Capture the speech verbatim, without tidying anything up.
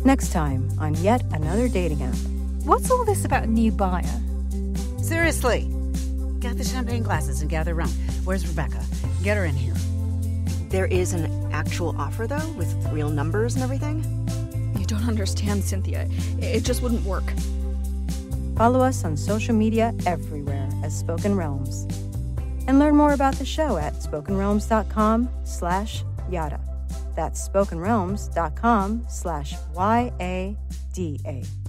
Next time on yet another dating app. What's all this about a new buyer? Seriously. Get the champagne glasses and gather around. Where's Rebecca? Get her in here. There is an actual offer, though, with real numbers and everything? You don't understand, Cynthia. It just wouldn't work. Follow us on social media everywhere as Spoken Realms. And learn more about the show at spokenrealms.com slash yada. That's spokenrealms.com slash Y A D A.